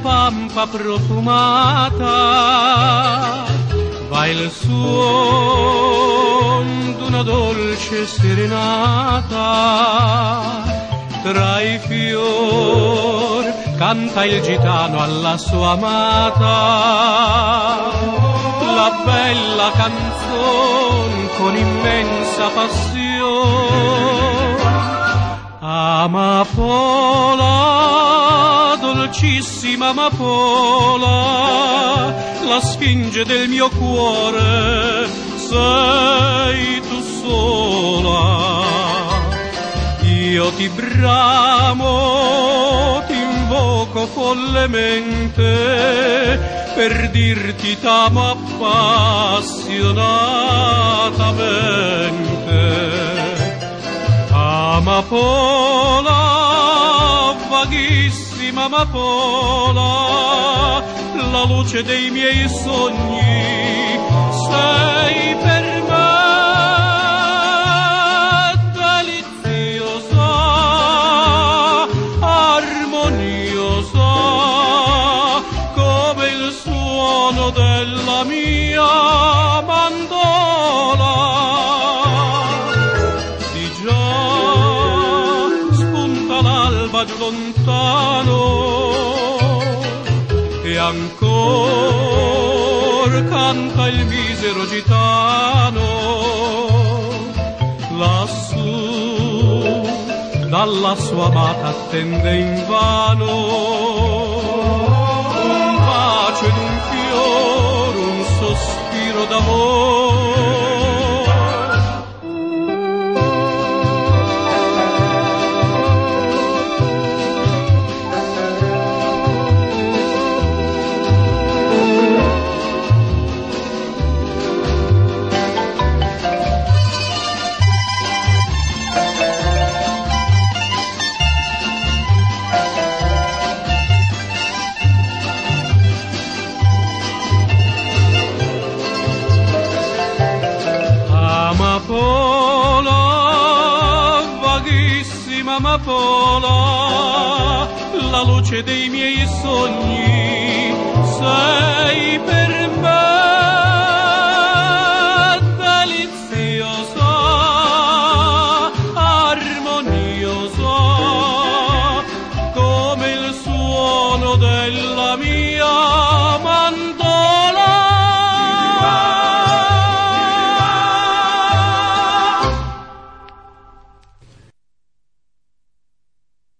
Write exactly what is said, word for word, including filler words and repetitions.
pampa profumata, va il suon d'una dolce serenata. Tra i fior canta il gitano alla sua amata, la bella canzone con immensa passione. Amapola, dolcissima amapola, la sfinge del mio cuore sei tu sola. Io ti bramo, ti invoco follemente per dirti t'amo appassionatamente. Amapola, vaghissima amapola, la luce dei miei sogni sei per me. Della mia mandola, di già spunta l'alba giù lontano e ancor canta il misero gitano. Lassù dalla sua amata attende invano un bacio ed un fiore, un sospiro d'amore. Amapola, vaghissima amapola, la luce dei miei sogni sei per me.